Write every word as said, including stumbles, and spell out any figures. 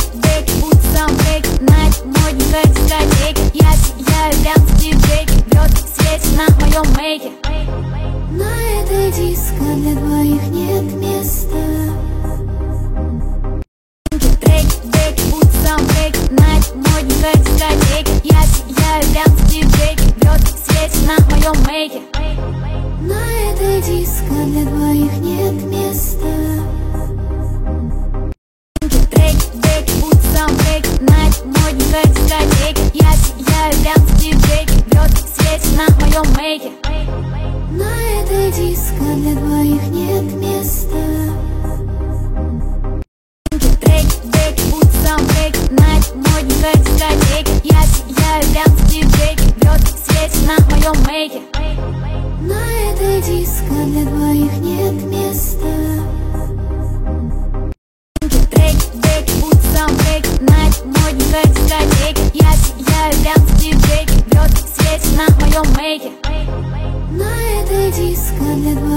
бэк, будь сам бэк, найт, модненькая дискотека. Я сияю рядом с диджейкой, звезды светят на моем мейке. На этой диско для двоих нет места. Трек, бэк, будь сам бэк, найт, модненькая дискотека. Я сияю рядом с диджейкой, звезды светят на моем мейке. На этой диско для двоих нет места. Трек, бэк, будь сам бэк, найт, модненькая дискотека. Я сияю рядом с диджейкой, звезды светят на моем мейке. На этой диско для двоих нет места. Трек, бэк, будь сам бэк, найт, модненькая дискотека. Я сияю рядом с диджейкой, звезды светят на моем мейке. На этой диско для двоих нет места. Трек, бэк, будь сам бэк, найт, модненькая дискотека. Я сияю рядом с диджейкой, звезды светят на моем мейке. На этой диско для двоих